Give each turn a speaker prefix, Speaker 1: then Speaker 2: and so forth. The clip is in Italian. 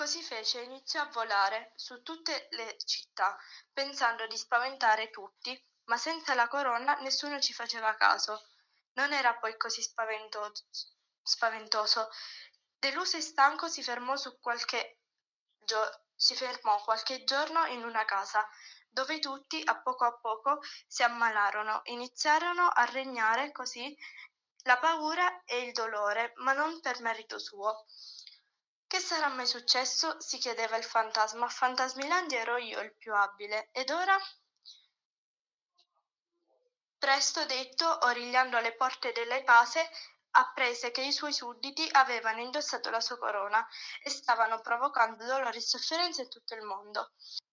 Speaker 1: Così fece e iniziò a volare su tutte le città, pensando di spaventare tutti, ma senza la corona nessuno ci faceva caso. Non era poi così spaventoso. Deluso e stanco si fermò qualche giorno in una casa, dove tutti, a poco, si ammalarono. Iniziarono a regnare così la paura e il dolore, ma non per merito suo. Che sarà mai successo? Si chiedeva il fantasma. A Fantasmilandia ero io il più abile. Ed ora? Presto detto, origliando alle porte delle case, apprese che i suoi sudditi avevano indossato la sua corona e stavano provocando dolore e sofferenza in tutto il mondo.